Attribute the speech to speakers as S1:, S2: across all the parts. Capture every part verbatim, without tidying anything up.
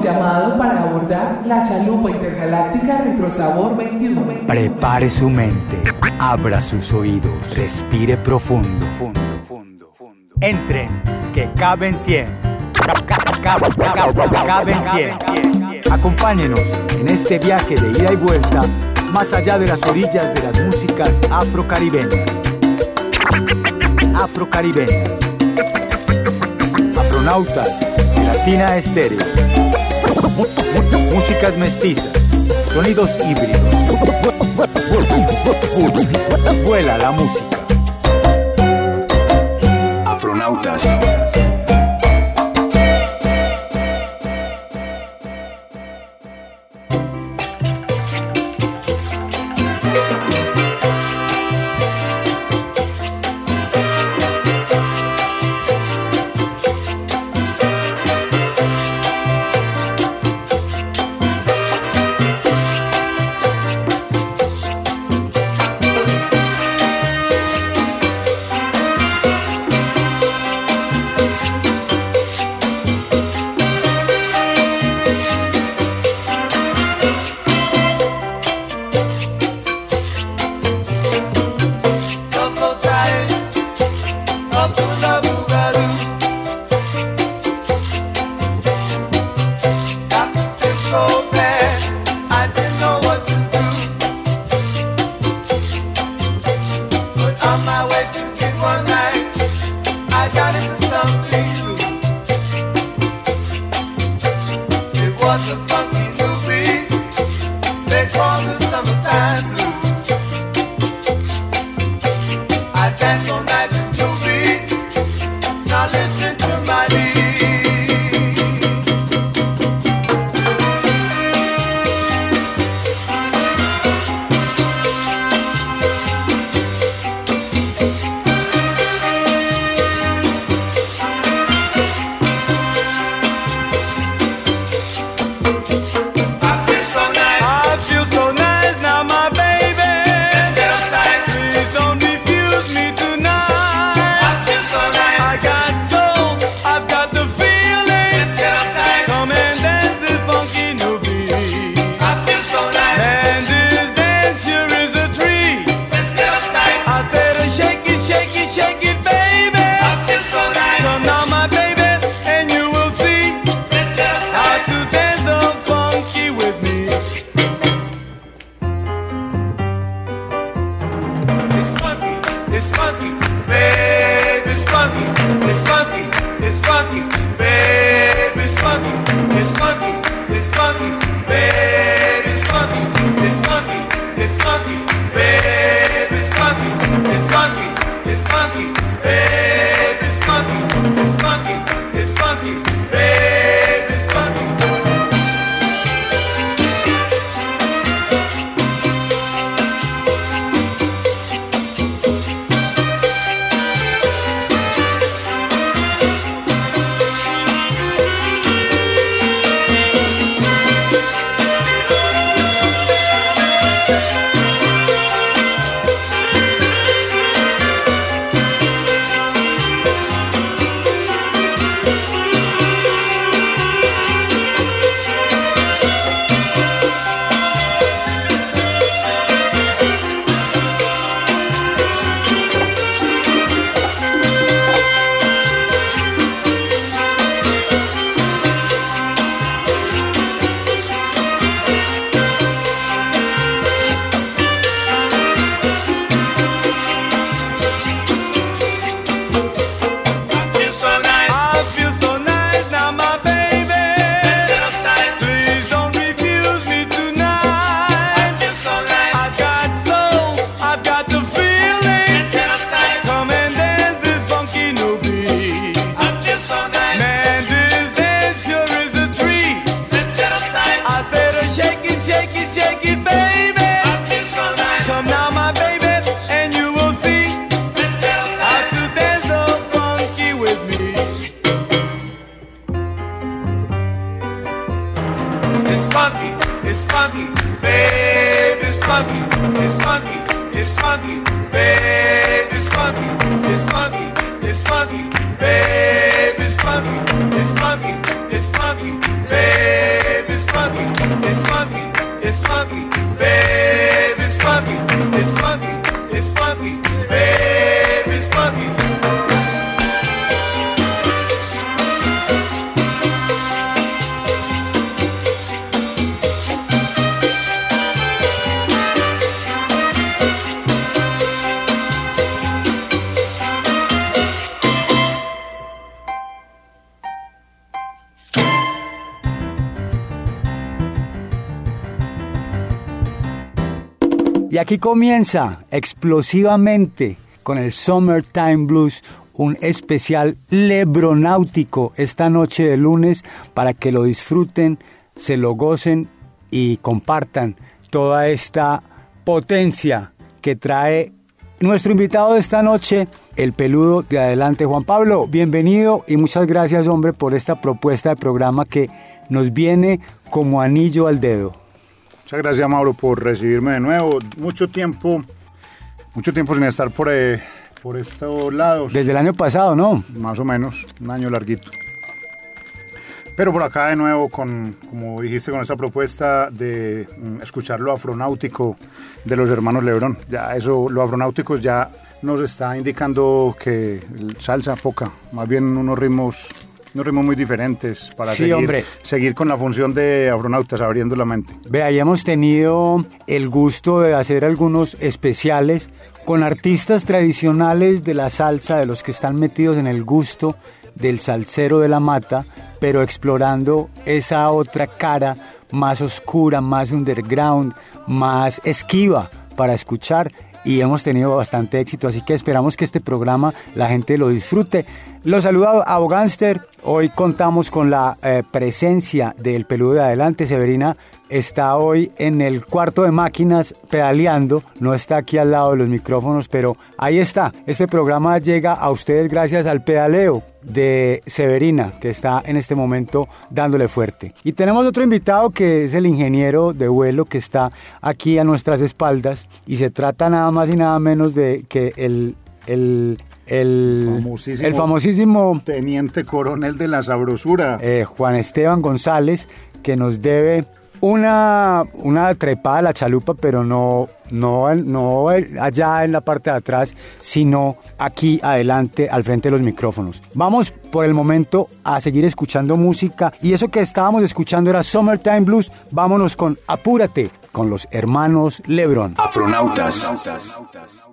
S1: llamado para abordar la chalupa intergaláctica Retrosabor veintiuno.
S2: Prepare su mente, abra sus oídos, respire profundo. Entren, que caben cien. Caben cien. Acompáñenos en este viaje de ida y vuelta más allá de las orillas de las músicas afrocaribeñas. Afrocaribeñas. Afronautas de Latina Estéreo. Músicas mestizas, sonidos híbridos. Vuela la música. Afronautas.
S3: Soul
S2: Y aquí comienza explosivamente con el Summertime Blues, un especial lebronáutico esta noche de lunes para que lo disfruten, se lo gocen y compartan toda esta potencia que trae nuestro invitado de esta noche, el peludo de adelante. Juan Pablo, bienvenido y muchas gracias, hombre, por esta propuesta de programa que nos viene como anillo al dedo.
S3: Muchas gracias, Mauro, por recibirme de nuevo. Mucho tiempo, mucho tiempo sin estar por, eh, por estos lados.
S2: Desde el año pasado, ¿no?
S3: Más o menos, un año larguito. Pero por acá de nuevo, con, como dijiste, con esta propuesta de mm, escuchar lo afronáutico de los hermanos Lebrón. Ya eso, lo afronáutico ya nos está indicando que salsa poca, más bien unos ritmos, unos ritmos muy diferentes para
S2: sí,
S3: seguir,
S2: hombre. seguir
S3: con la función de afronautas, abriendo la mente.
S2: Vea, ya hemos tenido el gusto de hacer algunos especiales con artistas tradicionales de la salsa, de los que están metidos en el gusto del salsero de la mata, pero explorando esa otra cara más oscura, más underground, más esquiva para escuchar, y hemos tenido bastante éxito, así que esperamos que este programa la gente lo disfrute. Los saluda Abogánster. Hoy contamos con la eh, presencia del peludo de adelante. Severina está hoy en el cuarto de máquinas pedaleando, no está aquí al lado de los micrófonos, pero ahí está. Este programa llega a ustedes gracias al pedaleo de Severina, que está en este momento dándole fuerte. Y tenemos otro invitado que es el ingeniero de vuelo que está aquí a nuestras espaldas, y se trata nada más y nada menos de que el... el El famosísimo, el famosísimo
S3: teniente coronel de la sabrosura,
S2: eh, Juan Esteban González, que nos debe una, una trepada a la chalupa, pero no, no, no allá en la parte de atrás, sino aquí adelante, al frente de los micrófonos. Vamos por el momento a seguir escuchando música, y eso que estábamos escuchando era Summertime Blues. Vámonos con Apúrate, con los hermanos Lebrón.
S4: Afronautas.
S2: Afronautas.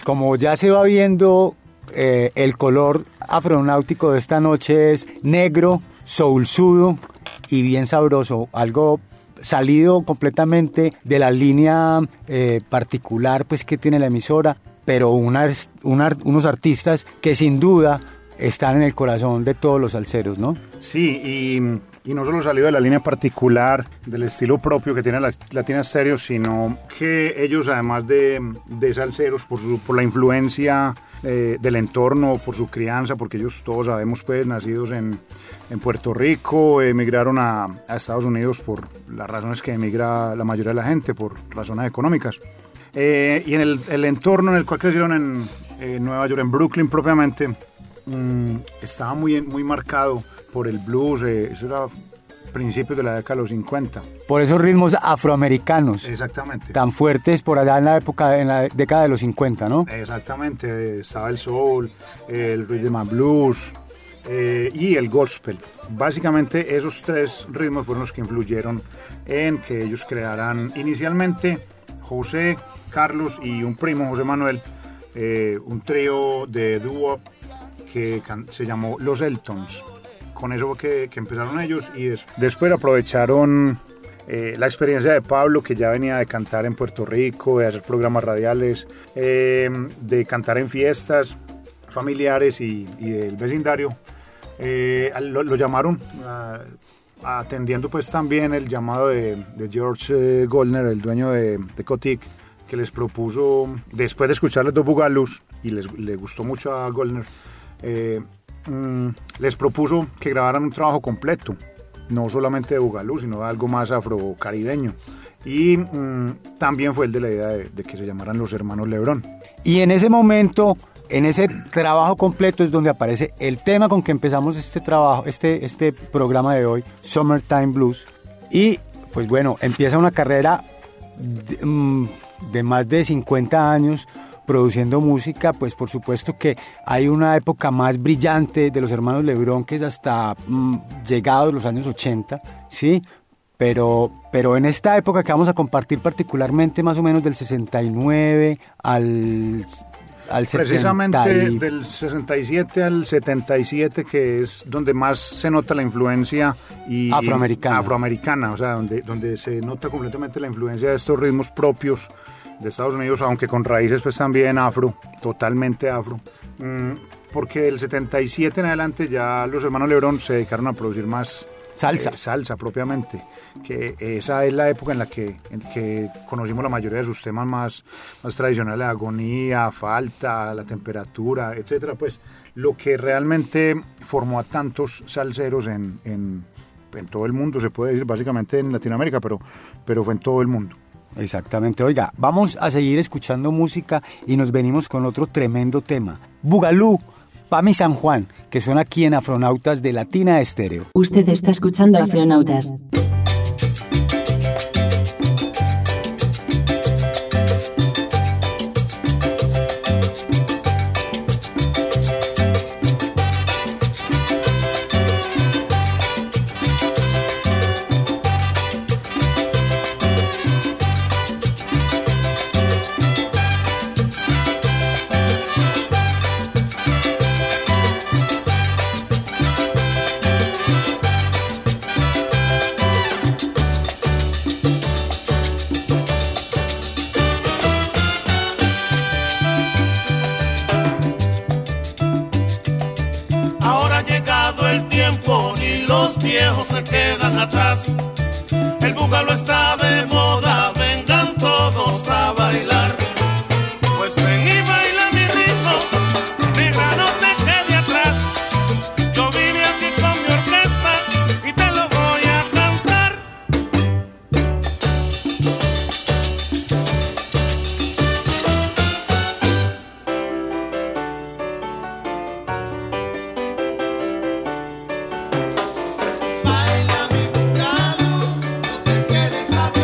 S2: pues como ya se va viendo, eh, el color afronáutico de esta noche es negro, soulsudo y bien sabroso, algo salido completamente de la línea eh, particular pues que tiene la emisora, pero una, una, unos artistas que sin duda están en el corazón de todos los salseros, ¿no?
S3: Sí, y, y no solo salió de la línea particular, del estilo propio que tiene la Latina Stereo, sino que ellos, además de, de salseros, por, su, por la influencia eh, del entorno, por su crianza, porque ellos todos sabemos, pues, nacidos en, en Puerto Rico, emigraron a, a Estados Unidos por las razones que emigra la mayoría de la gente, por razones económicas. Eh, y en el, el entorno en el cual crecieron en, en Nueva York, en Brooklyn propiamente, mmm, estaba muy, muy marcado por el blues, eh, eso era principios de la década de los cincuenta.
S2: Por esos ritmos afroamericanos.
S3: Exactamente.
S2: Tan fuertes por allá en la época, en la década de los cincuenta, ¿no?
S3: Exactamente, estaba el soul, el rhythm and blues eh, y el gospel. Básicamente esos tres ritmos fueron los que influyeron en que ellos crearan inicialmente José, Carlos y un primo, José Manuel, eh, un trío de dúo que can- se llamó Los Eltons. Con eso que, que empezaron ellos y des- después aprovecharon eh, la experiencia de Pablo, que ya venía de cantar en Puerto Rico, de hacer programas radiales, eh, de cantar en fiestas familiares y, y del vecindario. Eh, lo, lo llamaron uh, atendiendo pues también el llamado de, de George eh, Goldner, el dueño de, de Cotic, que les propuso, después de escucharles dos bugalús, y les, les gustó mucho a Goldner, eh, mm, les propuso que grabaran un trabajo completo, no solamente de bugalú, sino de algo más afrocaribeño. Y mm, también fue el de la idea de, de que se llamaran los Hermanos Lebrón.
S2: Y en ese momento, en ese trabajo completo es donde aparece el tema con que empezamos este trabajo, este, este programa de hoy, Summertime Blues. Y pues bueno, empieza una carrera de, um, de más de cincuenta años produciendo música. Pues por supuesto que hay una época más brillante de los Hermanos Lebrón, que es hasta um, llegados los años ochenta, ¿sí? Pero, pero en esta época que vamos a compartir particularmente más o menos del sesenta y nueve al, al
S3: Precisamente
S2: setenta y...
S3: del sesenta y siete al setenta y siete, que es donde más se nota la influencia y
S2: afroamericana.
S3: afroamericana, o sea, donde, donde se nota completamente la influencia de estos ritmos propios de Estados Unidos, aunque con raíces pues también afro, totalmente afro. Mm, porque del setenta y siete en adelante ya los Hermanos Lebrón se dedicaron a producir más
S2: salsa,
S3: eh, salsa propiamente, que esa es la época en la que, en que conocimos la mayoría de sus temas más, más tradicionales, agonía, falta, la temperatura, etcétera. Pues lo que realmente formó a tantos salseros en, en, en todo el mundo, se puede decir, básicamente en Latinoamérica, pero, pero fue en todo el mundo.
S2: Exactamente. Oiga, vamos a seguir escuchando música y nos venimos con otro tremendo tema, Bugalú, Pa' mi San Juan, que suena aquí en Afronautas de Latina Estéreo.
S4: Usted está escuchando Afronautas.
S5: Los viejos se quedan atrás, el búgalo está de moda, vengan todos a bailar. Pues ven y baila mi ritmo, negra no te quede atrás. Yo vine aquí con mi orquesta y te lo voy a cantar.
S6: Baila mi bugalú, tú te quieres saber.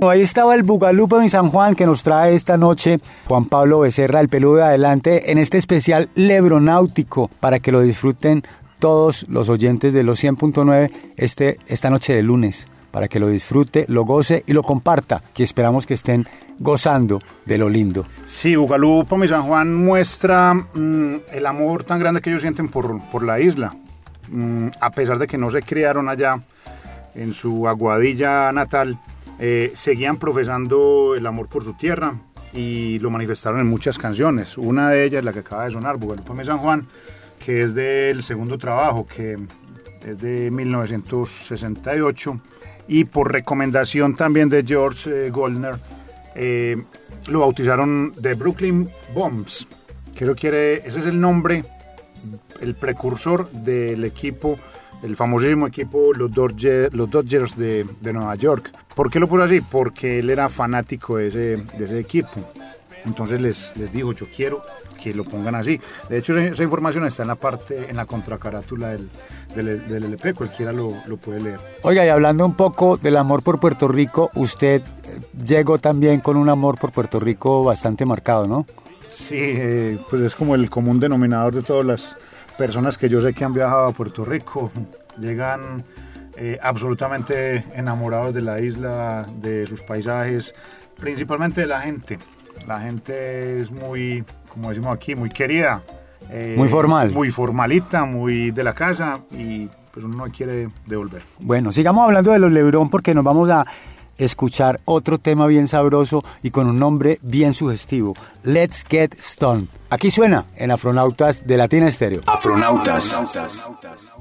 S2: Ahí estaba el Bugalú en San Juan que nos trae esta noche Juan Pablo Becerra, el peludo de adelante, en este especial lebronáutico, para que lo disfruten todos los oyentes de los cien punto nueve este, esta noche de lunes, para que lo disfrute, lo goce y lo comparta, que esperamos que estén gozando de lo lindo.
S3: Sí, Bugalú Pomi San Juan muestra mmm, el amor tan grande que ellos sienten por, por la isla, mmm, a pesar de que no se criaron allá en su Aguadilla natal. Eh, seguían profesando el amor por su tierra y lo manifestaron en muchas canciones. Una de ellas, la que acaba de sonar, Bugalú Pomi San Juan, que es del segundo trabajo, que es de mil novecientos sesenta y ocho, y por recomendación también de George eh, Goldner, eh, lo bautizaron The Brooklyn Bombs, que eso quiere, ese es el nombre, el precursor del equipo, el famosísimo equipo, los Dodgers, los Dodgers de, de Nueva York. ¿Por qué lo puso así? Porque él era fanático de ese, de ese equipo. Entonces les, les dijo, yo quiero que lo pongan así. De hecho, esa información está en la parte, en la contracarátula del, del, del L P, cualquiera lo, lo puede leer.
S2: Oiga, y hablando un poco del amor por Puerto Rico, usted llegó también con un amor por Puerto Rico bastante marcado, ¿no?
S3: Sí, eh, pues es como el común denominador de todas las personas que yo sé que han viajado a Puerto Rico. Llegan eh, absolutamente enamorados de la isla, de sus paisajes, principalmente de la gente. La gente es muy, como decimos aquí, muy querida. Eh,
S2: muy formal.
S3: Muy formalita, muy de la casa, y pues uno no quiere devolver.
S2: Bueno, sigamos hablando de los Lebrón porque nos vamos a escuchar otro tema bien sabroso y con un nombre bien sugestivo. Let's Get Stoned. Aquí suena en Afronautas de Latina Estéreo.
S6: Afronautas.
S5: Afronautas.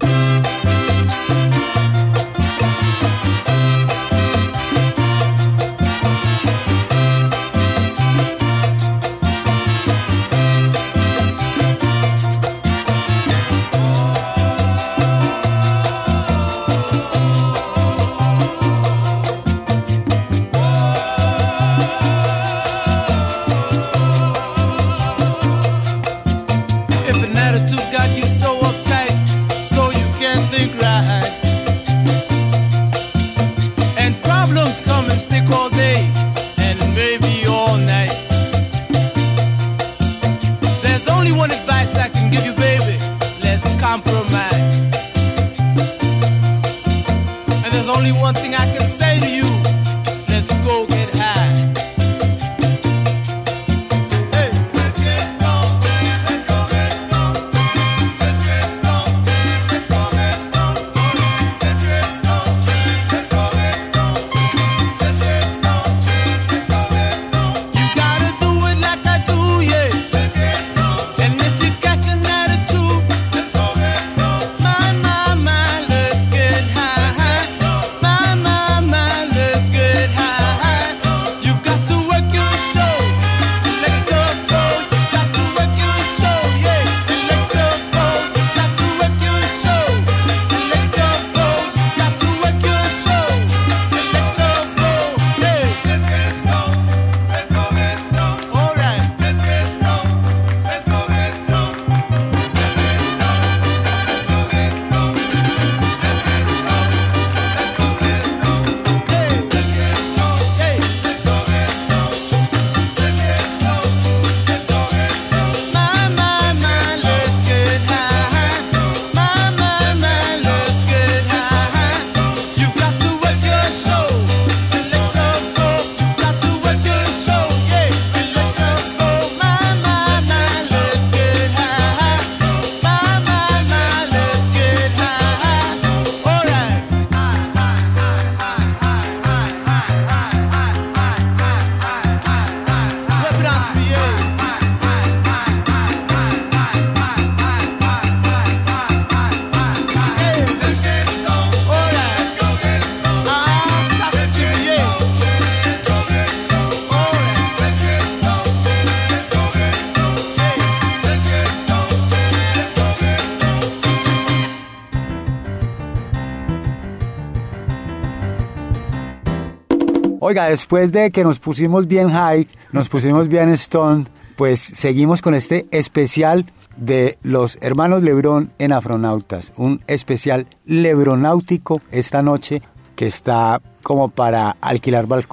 S2: Oiga, después de que nos pusimos bien high, nos pusimos bien stone, pues seguimos con este especial de los hermanos Lebrón en Afronautas. Un especial lebronáutico esta noche que está como para alquilar balcón.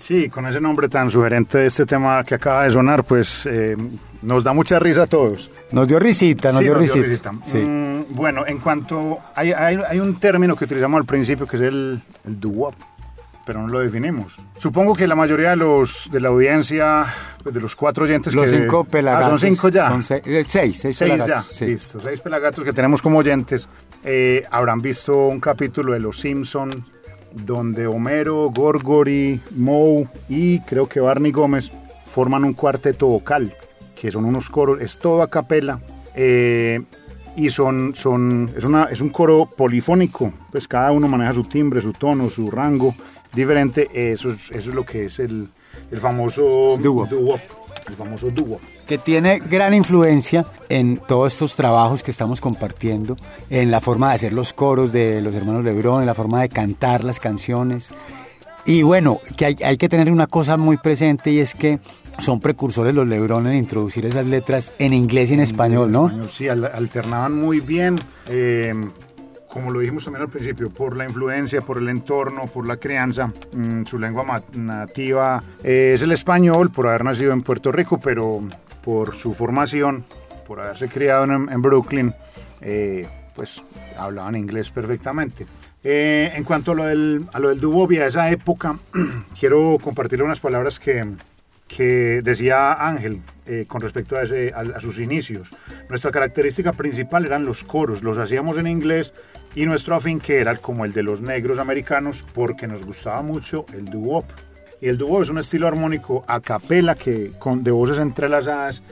S3: Sí, con ese nombre tan sugerente de este tema que acaba de sonar, pues eh, nos da mucha risa a todos.
S2: Nos dio risita, nos
S3: sí,
S2: dio
S3: nos
S2: risita.
S3: Dio risita.
S2: Sí.
S3: Mm, bueno, en cuanto... Hay, hay, hay un término que utilizamos al principio que es el, el doo-wop, pero no lo definimos. Supongo que la mayoría de los de la audiencia, pues de los cuatro oyentes
S2: los
S3: que...
S2: cinco pelagatos.
S3: Ah, son cinco ya.
S2: Son seis, eh, seis, seis,
S3: seis
S2: pelagatos.
S3: ya,
S2: Sí.
S3: listo. Seis pelagatos que tenemos como oyentes. Eh, habrán visto un capítulo de Los Simpsons donde Homero, Gorgory, Moe y creo que Barney Gómez forman un cuarteto vocal, que son unos coros, es todo a capela, eh, y son, son, es, una, es un coro polifónico, pues cada uno maneja su timbre, su tono, su rango diferente. Eso es, eso es lo que es el, el famoso
S2: doo-wop.
S3: doo-wop, el famoso doo-wop.
S2: Que tiene gran influencia en todos estos trabajos que estamos compartiendo, en la forma de hacer los coros de los hermanos Lebrón, en la forma de cantar las canciones. Y bueno, que hay, hay que tener una cosa muy presente, y es que son precursores los Lebrón en introducir esas letras en inglés y en español, ¿no?
S3: En español, sí, al, alternaban muy bien, eh, como lo dijimos también al principio, por la influencia, por el entorno, por la crianza. Mmm, su lengua mat- nativa eh, es el español, por haber nacido en Puerto Rico, pero por su formación, por haberse criado en, en Brooklyn, eh, pues hablaban inglés perfectamente. Eh, en cuanto a lo del, a lo del doo-wop y a esa época, quiero compartir unas palabras que, que decía Ángel eh, con respecto a, ese, a, a sus inicios. Nuestra característica principal eran los coros, los hacíamos en inglés, y nuestro afinque era como el de los negros americanos, porque nos gustaba mucho el doo-wop. Y el doo-wop es un estilo armónico a capela, que, con, de voces entrelazadas,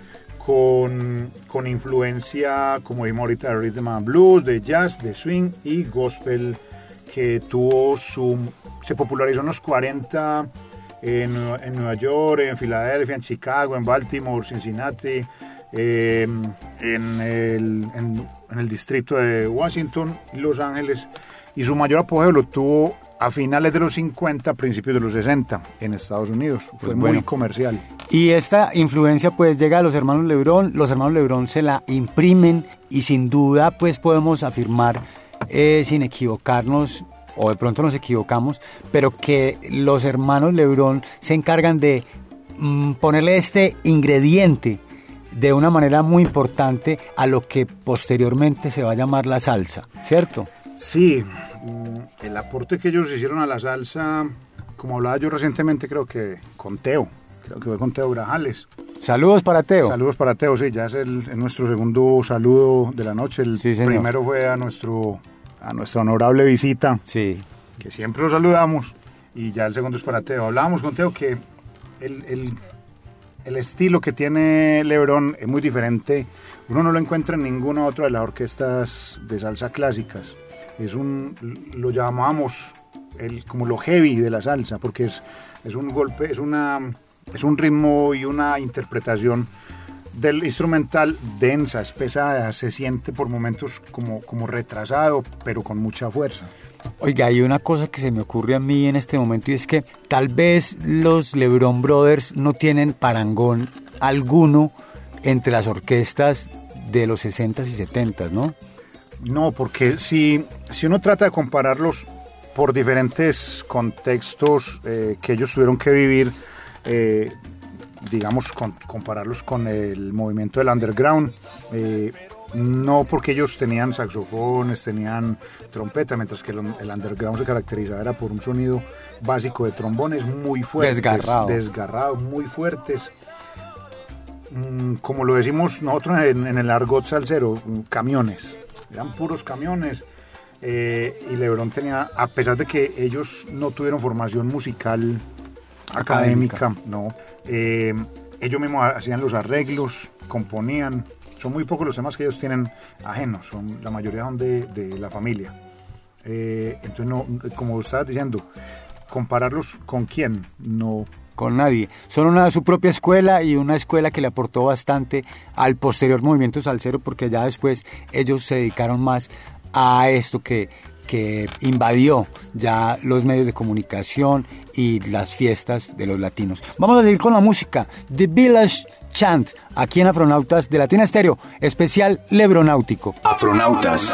S3: con, con influencia, como vimos ahorita, de rhythm and blues, de jazz, de swing y gospel, que tuvo su, se popularizó en los cuarenta en, en Nueva York, en Filadelfia, en Chicago, en Baltimore, Cincinnati, eh, en, el, en, en el distrito de Washington y Los Ángeles, y su mayor apogeo lo tuvo a finales de los cincuenta, principios de los sesenta en Estados Unidos. Fue
S2: Pues
S3: muy
S2: bueno.
S3: comercial.
S2: Y esta influencia pues llega a los hermanos Lebrón, los hermanos Lebrón se la imprimen, y sin duda pues podemos afirmar, eh, sin equivocarnos, o de pronto nos equivocamos, pero que los hermanos Lebrón se encargan de mm, ponerle este ingrediente de una manera muy importante a lo que posteriormente se va a llamar la salsa, ¿cierto?
S3: Sí, el aporte que ellos hicieron a la salsa, como hablaba yo recientemente, creo que con Teo, creo que fue con Teo Grajales.
S2: Saludos para Teo.
S3: Saludos para Teo, sí, ya es, el, es nuestro segundo saludo de la noche. El
S2: Sí, señor.
S3: primero fue a nuestro a nuestra honorable visita,
S2: Sí.
S3: que siempre lo saludamos, y ya el segundo es para Teo. Hablábamos con Teo que el, el, el estilo que tiene Lebrón es muy diferente, uno no lo encuentra en ninguna otra de las orquestas de salsa clásicas. Es un, lo llamamos el, como lo heavy de la salsa, porque es, es un golpe, es una, es un ritmo y una interpretación del instrumental densa, es pesada, se siente por momentos como, como retrasado, pero con mucha fuerza.
S2: Oiga, hay una cosa que se me ocurre a mí en este momento, y es que tal vez los Lebrón Brothers no tienen parangón alguno entre las orquestas de los sesentas y setentas, ¿no?
S3: No, porque si, si uno trata de compararlos por diferentes contextos eh, que ellos tuvieron que vivir, eh, digamos, con, compararlos con el movimiento del underground, eh, no, porque ellos tenían saxofones, tenían trompeta, mientras que el, el underground se caracterizaba era por un sonido básico de trombones muy fuertes,
S2: Desgarrado.
S3: desgarrados, muy fuertes. Mm, como lo decimos nosotros en, en el argot salsero, camiones, eran puros camiones. Eh, y Lebrón tenía, a pesar de que ellos no tuvieron formación musical académica, académica no, eh, ellos mismos hacían los arreglos, componían. Son muy pocos los temas que ellos tienen ajenos, son, la mayoría son de, de la familia. Eh, entonces, no, como estabas diciendo, compararlos con quién, no.
S2: Con nadie. Son una su propia escuela, y una escuela que le aportó bastante al posterior movimiento salsero, porque ya después ellos se dedicaron más a esto que, que invadió ya los medios de comunicación y las fiestas de los latinos. Vamos a seguir con la música. The Village Chant, aquí en Afronautas de Latina Estéreo, especial lebronáutico.
S6: Afronautas.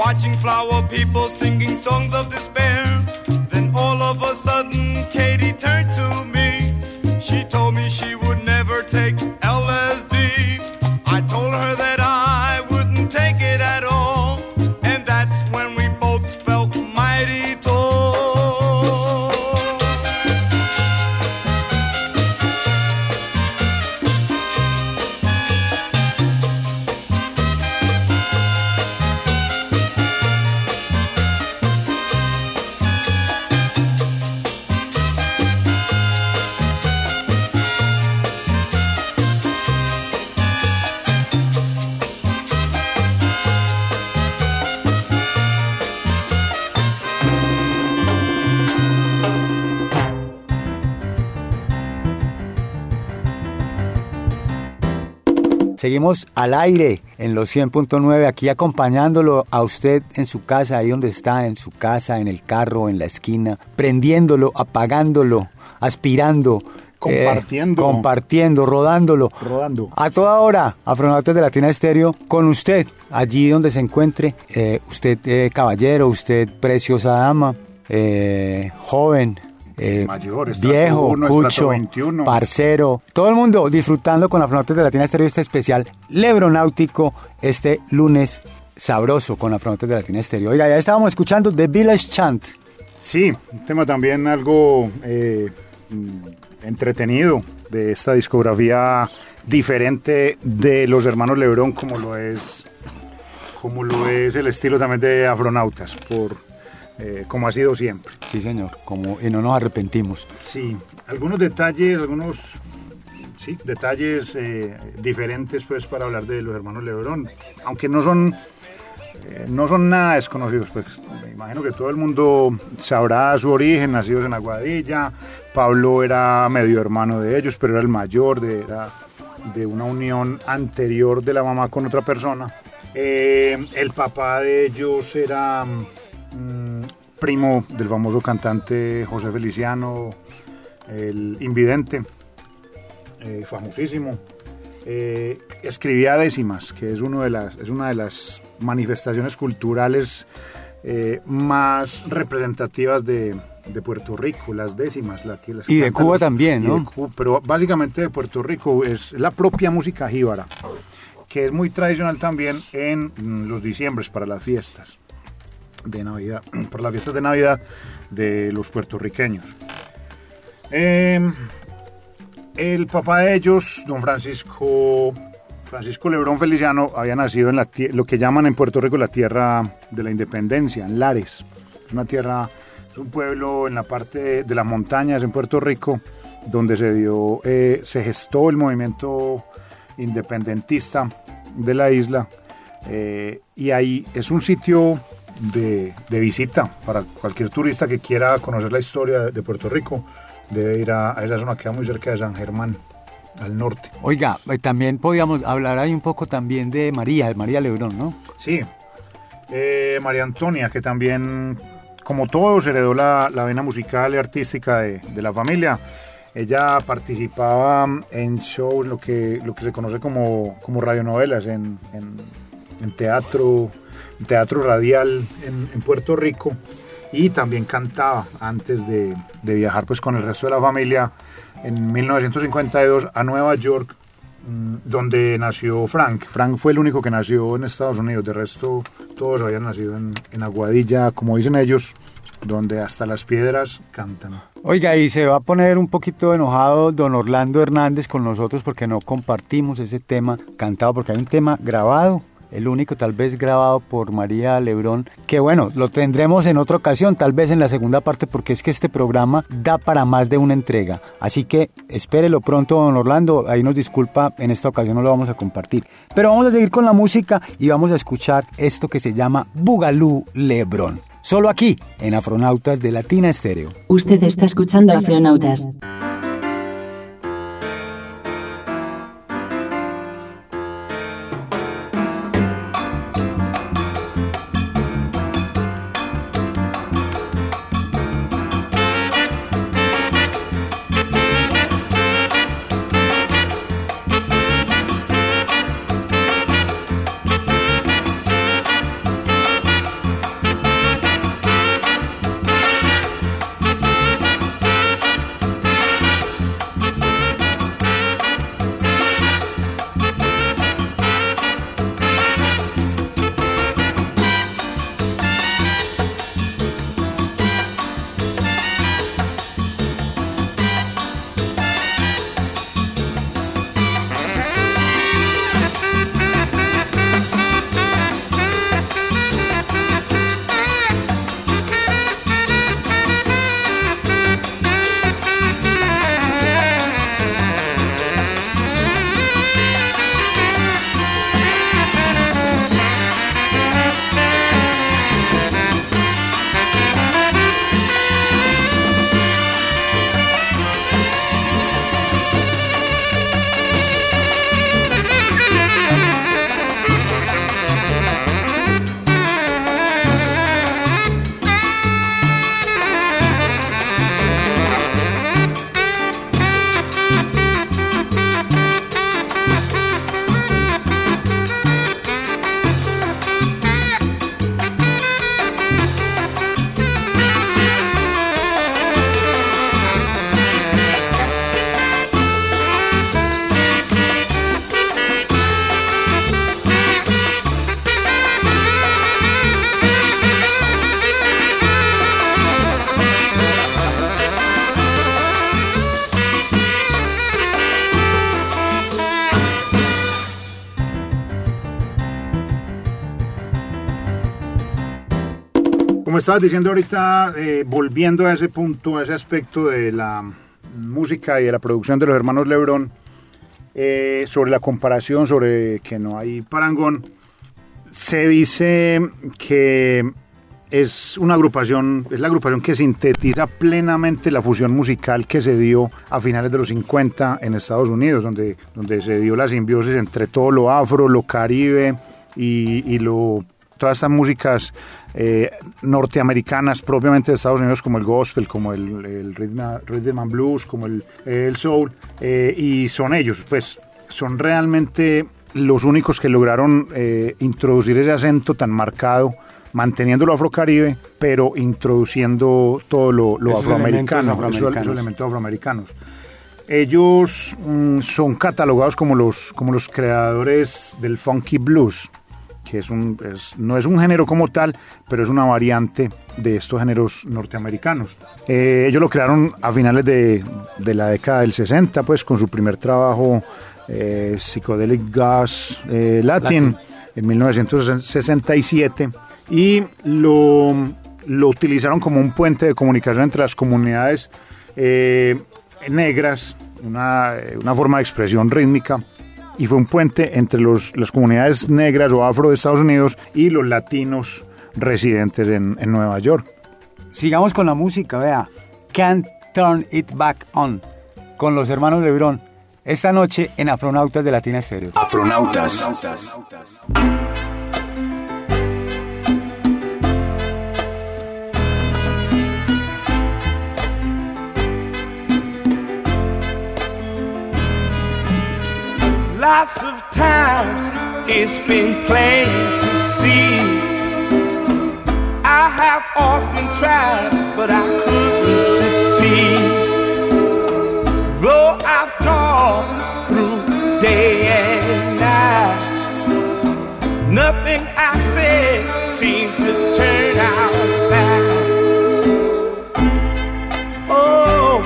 S6: watching flower people singing songs of despair. Then all of a sudden Katie turned to me. She told me she would never take L S D. I told her that I wouldn't take it at all, and that's when we both felt mighty tall.
S2: Seguimos al aire en los cien punto nueve, aquí acompañándolo a usted en su casa, ahí donde está, en su casa, en el carro, en la esquina, prendiéndolo, apagándolo, aspirando,
S3: compartiendo,
S2: eh, compartiendo, rodándolo,
S3: rodando.
S2: A toda hora, Afronautas de Latina Estéreo, con usted, allí donde se encuentre, eh, usted eh, caballero, usted preciosa dama, eh, joven, Eh,
S3: mayor,
S2: viejo,
S3: uno,
S2: cucho,
S3: veintiuno.
S2: Parcero, todo el mundo disfrutando con Afronautas de Latina Estéreo este especial lebronáutico este lunes sabroso con Afronautas de Latina Estéreo. Oiga, ya estábamos escuchando The Village Chant.
S3: Sí, un tema también algo eh, entretenido de esta discografía diferente de los hermanos Lebrón, como lo es como lo es el estilo también de Afronautas, por Eh, como ha sido siempre.
S2: Sí, señor, como, y no nos arrepentimos.
S3: Sí, algunos detalles, algunos sí, detalles eh, diferentes pues para hablar de los hermanos Lebrón, aunque no son eh, no son nada desconocidos, pues me imagino que todo el mundo sabrá su origen, nacidos en Aguadilla. Pablo era medio hermano de ellos, pero era el mayor, de, era de una unión anterior de la mamá con otra persona. Eh, el papá de ellos era primo del famoso cantante José Feliciano, el invidente, eh, famosísimo. Eh, escribía décimas, que es, uno de las, es una de las manifestaciones culturales eh, más representativas de, de Puerto Rico, las décimas. La que las
S2: y de Cuba
S3: los,
S2: también, ¿no?
S3: Cuba, pero básicamente de Puerto Rico es la propia música jíbara, que es muy tradicional también en los diciembres para las fiestas de Navidad, por las fiestas de Navidad de los puertorriqueños. Eh, el papá de ellos, don Francisco Francisco Lebrón Feliciano, había nacido en la lo que llaman en Puerto Rico la tierra de la independencia, en Lares. Es una tierra, es un pueblo en la parte de, de las montañas en Puerto Rico, donde se dio, eh, se gestó el movimiento independentista de la isla, eh, y ahí es un sitio De, de visita para cualquier turista que quiera conocer la historia de Puerto Rico. Debe ir a, a esa zona que queda muy cerca de San Germán, al norte.
S2: Oiga, también podíamos hablar ahí un poco también de María, de María Lebrón, ¿no?
S3: Sí, eh, María Antonia, que también, como todos, heredó la, la vena musical y artística de, de la familia. Ella participaba en shows, lo que, lo que se conoce como, como radionovelas, en, en, en teatro teatro radial en, en Puerto Rico, y también cantaba antes de, de viajar pues con el resto de la familia en mil novecientos cincuenta y dos a Nueva York, donde nació Frank. Frank fue el único que nació en Estados Unidos, de resto todos habían nacido en, en Aguadilla, como dicen ellos, donde hasta las piedras cantan.
S2: Oiga, y se va a poner un poquito enojado don Orlando Hernández con nosotros porque no compartimos ese tema cantado, porque hay un tema grabado, el único tal vez grabado por María Lebrón, que bueno, lo tendremos en otra ocasión, tal vez en la segunda parte, porque es que este programa da para más de una entrega, así que espérelo pronto, don Orlando, ahí nos disculpa, en esta ocasión no lo vamos a compartir, pero vamos a seguir con la música y vamos a escuchar esto que se llama Bugalú Lebrón, solo aquí, en Afronautas de Latina Estéreo.
S4: Usted está escuchando Afronautas.
S3: Como estabas diciendo ahorita, eh, volviendo a ese punto, a ese aspecto de la música y de la producción de los hermanos Lebrón, eh, sobre la comparación, sobre que no hay parangón, se dice que es una agrupación, es la agrupación que sintetiza plenamente la fusión musical que se dio a finales de los cincuenta en Estados Unidos, donde, donde se dio la simbiosis entre todo lo afro, lo caribe y, y lo, todas estas músicas eh, norteamericanas propiamente de Estados Unidos, como el gospel, como el, el rhythm, rhythm and blues, como el, el soul, eh, y son ellos, pues son realmente los únicos que lograron eh, introducir ese acento tan marcado, manteniendo lo afrocaribe, pero introduciendo todo lo, lo afroamericano, esos, esos elementos afroamericanos. Ellos mmm, son catalogados como los, como los creadores del funky blues, que es un, es, no es un género como tal, pero es una variante de estos géneros norteamericanos. Eh, ellos lo crearon a finales de, de la década del sesenta, pues con su primer trabajo, eh, Psychedelic Gas eh, Latin, Latin, en mil novecientos sesenta y siete. Y lo, lo utilizaron como un puente de comunicación entre las comunidades eh, negras, una, una forma de expresión rítmica, y fue un puente entre los, las comunidades negras o afro de Estados Unidos y los latinos residentes en, en Nueva York.
S2: Sigamos con la música, vea, Can't Turn It Back On, con los hermanos Lebrón, esta noche en Afronautas de Latina Estéreo.
S7: Afronautas.
S5: Lots of times it's been plain to see. I have often tried, but I couldn't succeed. Though I've gone through day and night, nothing I said seemed to turn out bad. Oh,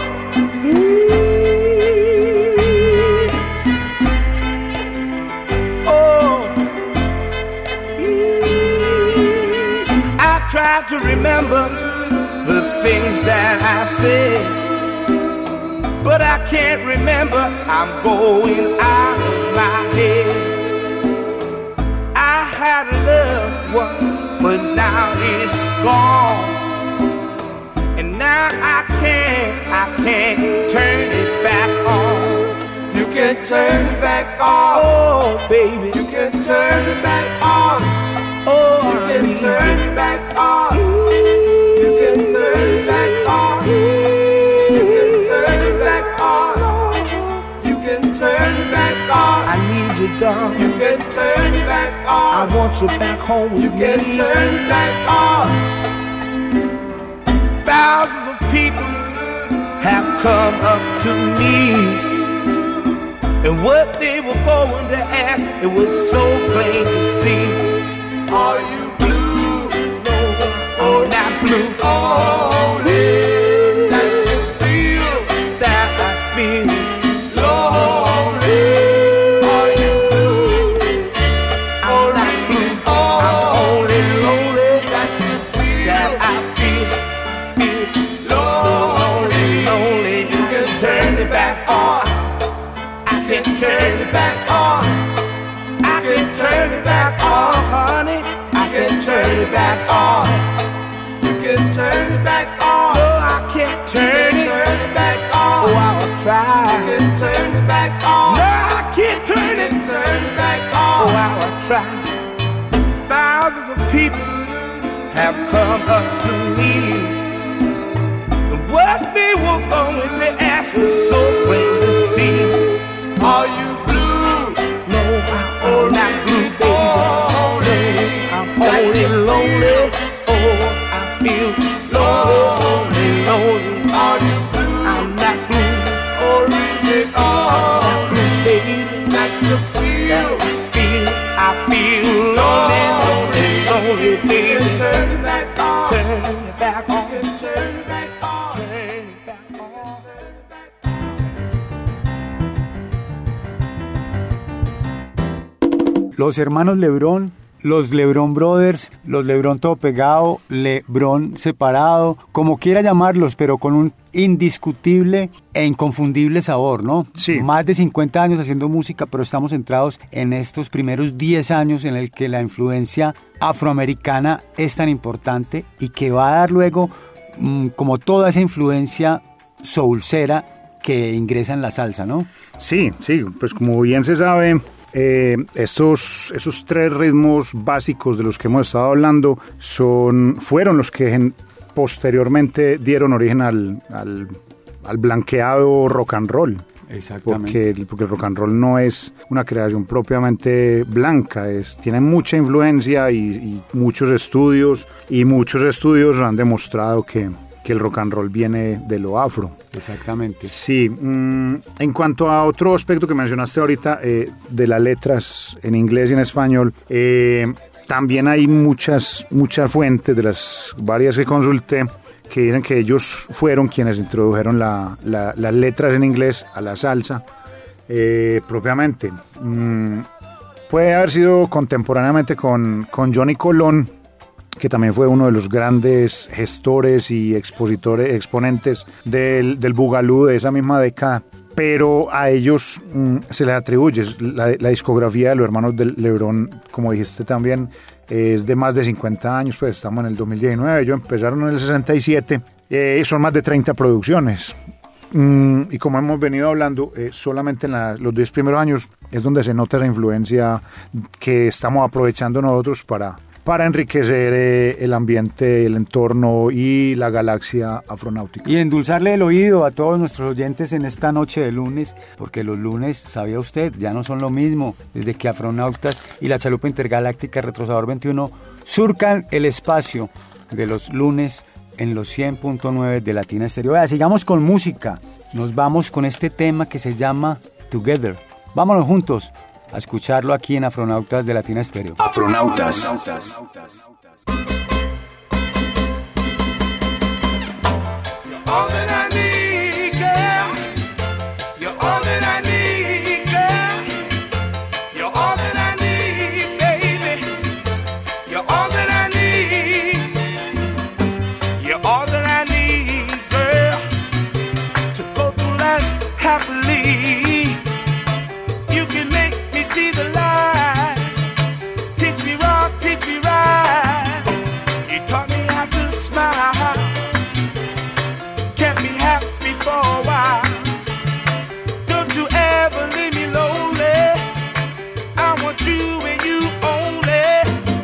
S5: try to remember the things that I said, but I can't remember, I'm going out of my head. I had a love once, but now it's gone, and now I can't, I can't turn it back on.
S6: You can turn it back on.
S5: Oh, baby,
S6: you can turn it back on.
S5: Oh,
S6: you can turn it back on. You can turn it back on. You can turn it back on. You can turn it back on.
S5: I need you, darling.
S6: You can turn it back on.
S5: I want you back home with
S6: you
S5: me.
S6: You can turn it back on.
S5: Thousands of people have come up to me, and what they were going to ask, it was so plain to see.
S6: Are you blue?
S5: No, I'm not blue.
S6: Only that you feel,
S5: that I feel
S6: lonely. Are you blue?
S5: I'm not blue. I'm only lonely.
S6: That you feel,
S5: that I feel, feel
S6: lonely.
S5: lonely.
S6: You can turn it back on.
S5: I can turn it back
S6: on. I can turn it back on,
S5: honey.
S6: I can turn it back on. You can turn it back on.
S5: No, I can't turn
S6: you can
S5: it.
S6: Turn it back on.
S5: Oh, I will try.
S6: You can turn it back on.
S5: No, I can't turn
S6: you
S5: it.
S6: Can turn it back on.
S5: Oh, I will try. Thousands of people have come up to me, and what they were going to ask was so plain to see.
S6: Are you blue?
S5: No, I'm not blue, baby. I'm only lonely. Oh, I feel lonely, lonely.
S6: Are you blue?
S5: I'm not blue.
S6: Or is it all
S5: I'm not blue, baby.
S6: that you feel?
S5: That I feel, I feel lonely, lonely, lonely,
S6: You
S5: baby.
S6: can turn it back on.
S5: Turn it back
S6: You
S5: on.
S6: can turn it back on.
S5: Turn it back on.
S6: Turn it back on.
S2: Los hermanos Lebrón los LeBron Brothers, los LeBron todo pegado, LeBron separado, como quiera llamarlos, pero con un indiscutible e inconfundible sabor, ¿no?
S3: Sí.
S2: Más de cincuenta años haciendo música, pero estamos centrados en estos primeros diez años en el que la influencia afroamericana es tan importante y que va a dar luego mmm, como toda esa influencia soulcera que ingresa en la salsa, ¿no?
S3: Sí, sí, pues como bien se sabe, eh, estos, esos tres ritmos básicos de los que hemos estado hablando son, fueron los que en, posteriormente dieron origen al, al, al blanqueado rock and roll.
S2: Exactamente.
S3: Porque, porque el rock and roll no es una creación propiamente blanca, es, tiene mucha influencia y, y muchos estudios, y muchos estudios han demostrado que, que el rock and roll viene de lo afro.
S2: Exactamente.
S3: Sí, mmm, en cuanto a otro aspecto que mencionaste ahorita, eh, de las letras en inglés y en español, eh, también hay muchas, muchas fuentes de las varias que consulté que dicen que ellos fueron quienes introdujeron la, la, las letras en inglés a la salsa eh, propiamente. Mm, puede haber sido contemporáneamente con, con Johnny Colón, que también fue uno de los grandes gestores y expositores, exponentes del, del bugalú de esa misma década, pero a ellos mm, se les atribuye la, la discografía de los hermanos de LeBron, como dijiste también, es de más de cincuenta años, pues estamos en el dos mil diecinueve, ellos empezaron en el sesenta y siete, eh, son más de treinta producciones. Mm, y como hemos venido hablando, eh, solamente en la, los diez primeros años es donde se nota esa influencia que estamos aprovechando nosotros para, para enriquecer eh, el ambiente, el entorno y la galaxia afronáutica.
S2: Y endulzarle el oído a todos nuestros oyentes en esta noche de lunes, porque los lunes, ¿sabía usted? Ya no son lo mismo, desde que Afronautas y la Chalupa Intergaláctica Retrosador veintiuno surcan el espacio de los lunes en los cien punto nueve de Latina Estéreo. Vea, sigamos con música. Nos vamos con este tema que se llama Together. Vámonos juntos a escucharlo aquí en Afronautas de Latina Estéreo.
S7: Afronautas.
S6: All that I need, girl. You're all that I need, girl. You're all that I need, baby. You're all that I need. You're all that I need, girl. To go through life happily. You can make me see the light. Teach me wrong, teach me right. You taught me how to smile. Kept me happy for a while. Don't you ever leave me lonely. I want you and you only.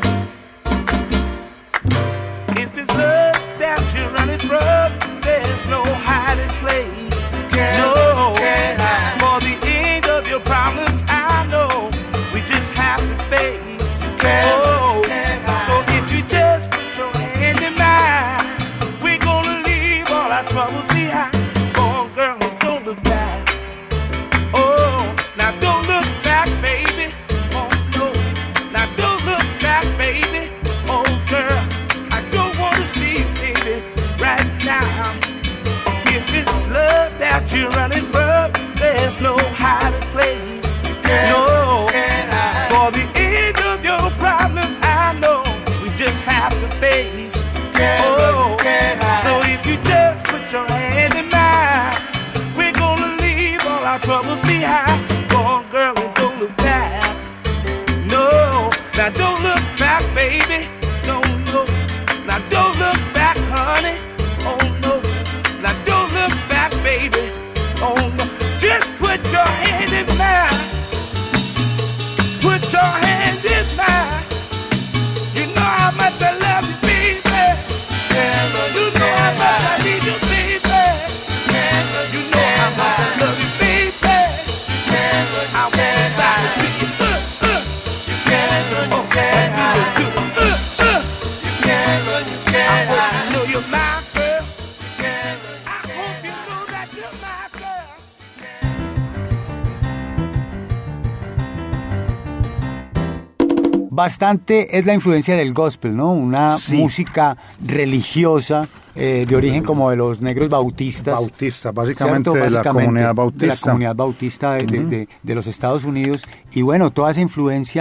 S6: If it's love that you're running from, there's no hiding place. No, for the end of your problems, I know we just have to face. Oh, so if you just put your hand in mine, we're gonna leave all our troubles behind. Oh, girl, don't look back. Oh, now don't look back, baby. Oh, no. Now don't look back, baby. Oh, girl, I don't wanna see you, baby, right now. If it's love that you're running from, there's no hiding place. No, for the end of your problems, I know we just have to face. Oh, so if you just put your hand in mine, we're gonna leave all our troubles behind. Go on, girl, and don't look back. No, now don't look back, baby. No, no, now don't look back, honey. Oh, no, now don't look back, baby. Oh, no, just put your hand in mine. Put your hand in mine. You know how much I love you, baby. You know how much I need you, baby. You know how much I love you, baby. I want to side to you. Uh, uh. Oh, and you will too. Uh, uh. I hope you know you're my girl. I hope you know that you're my girl.
S2: Bastante es la influencia del gospel, ¿no? Una
S3: Sí.
S2: música religiosa eh, de origen como de los negros bautistas.
S3: Bautista, básicamente,
S2: ¿cierto?
S3: de la
S2: Básicamente,
S3: comunidad
S2: de la
S3: bautista.
S2: comunidad bautista de, de- de- de los Estados Unidos. Y bueno, toda esa influencia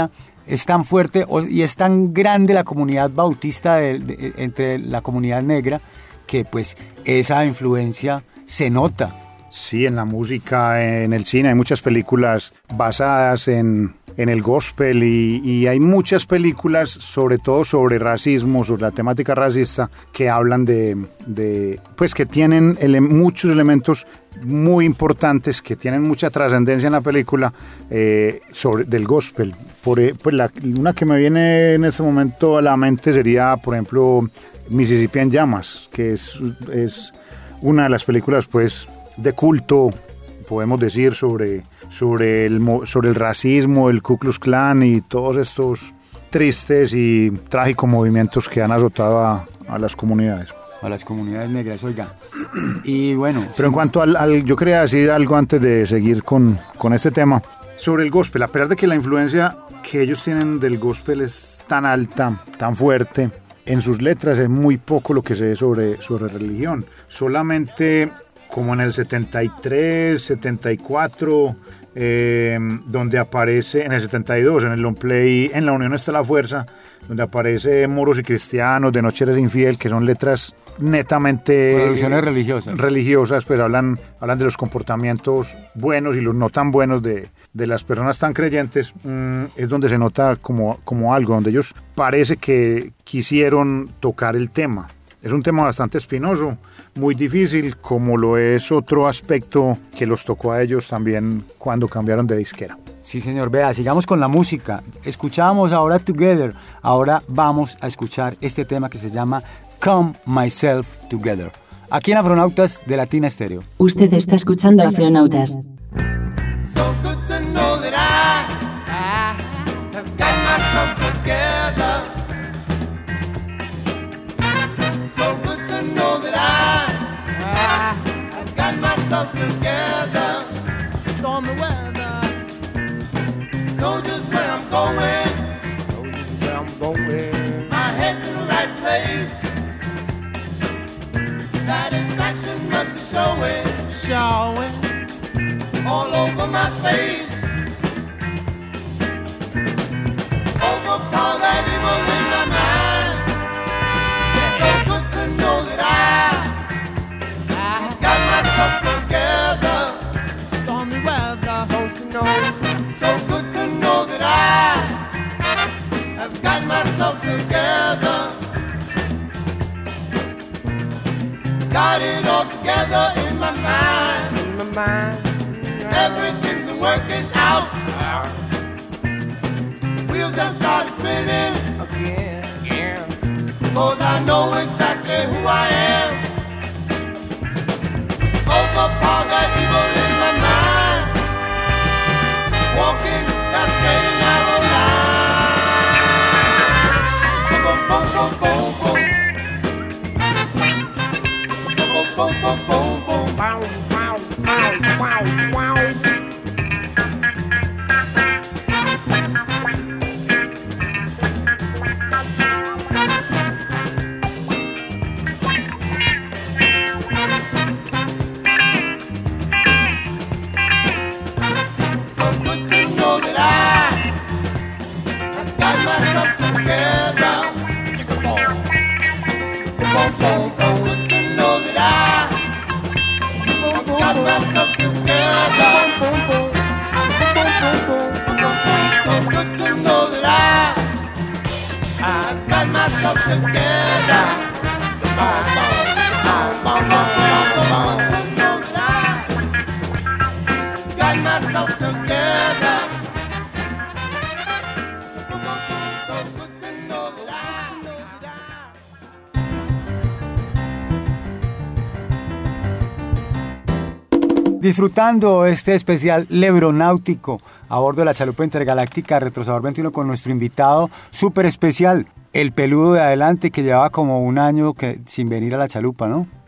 S2: es tan fuerte o, y es tan grande la comunidad bautista de, de, entre la comunidad negra que pues esa influencia se nota.
S3: Sí, en la música, en el cine, hay muchas películas basadas en, en el gospel y, y hay muchas películas, sobre todo sobre racismo, sobre la temática racista, que hablan de, de pues que tienen ele- muchos elementos muy importantes, que tienen mucha trascendencia en la película eh, sobre del gospel. Por, pues la, una que me viene en este momento a la mente sería, por ejemplo, Mississippi en Llamas, que es, es una de las películas, pues, de culto, podemos decir, sobre, sobre, el, sobre el racismo, el Ku Klux Klan y todos estos tristes y trágicos movimientos que han azotado a, a las comunidades.
S2: A las comunidades negras, oiga. Y bueno...
S3: Pero en cuanto al, al... Yo quería decir algo antes de seguir con, con este tema. Sobre el gospel, a pesar de que la influencia que ellos tienen del gospel es tan alta, tan fuerte, en sus letras es muy poco lo que se ve sobre, sobre religión. Solamente... como en el setenta y tres, setenta y cuatro, eh, donde aparece, en el setenta y dos, en el long play, en La Unión está la fuerza, donde aparece Moros y Cristianos, De noche eres infiel, que son letras netamente...
S2: Producciones eh, religiosas.
S3: Religiosas, pues hablan, hablan de los comportamientos buenos y los no tan buenos de, de las personas tan creyentes, mmm, es donde se nota como, como algo, donde ellos parece que quisieron tocar el tema. Es un tema bastante espinoso, muy difícil, como lo es otro aspecto que los tocó a ellos también cuando cambiaron de disquera.
S2: Sí, señor. Vea, sigamos con la música. Escuchábamos ahora Together, ahora vamos a escuchar este tema que se llama Come Myself Together. Aquí en Afronautas de Latina Stereo.
S4: Usted está escuchando Afronautas.
S6: So good to know that I, I have got myself together. So good to know that I, I have got myself together. Stormy weather, know just where I'm going. Know just where I'm going. My head's in the right place. Satisfaction must be showing, showing all over my face. Overcome that evil in my mind. It's so good to know that I, I got myself together. Stormy weather, don't you know? So good to know that I have got myself together. Got it all together in my mind, in my mind. Everything's been working out. Wheels have started spinning again, yeah. Cause I know exactly who I am. Overpower that evil in my mind. Walking that straight and narrow line. Boom, boom, boom, boom, boom. Boom, boom, boom, boom, wow, wow, wow, wow, wow. So good to know that I have got myself together. Boom, boom, so good to know that I got myself together. So good to know that I, I've got myself together. Got myself together. So good to know that I, know that I.
S2: Disfrutando este especial lebronáutico a bordo de la chalupa intergaláctica Retrosador veintiuno con nuestro invitado súper especial, el peludo de adelante que llevaba como un año que, sin venir a la chalupa, ¿no?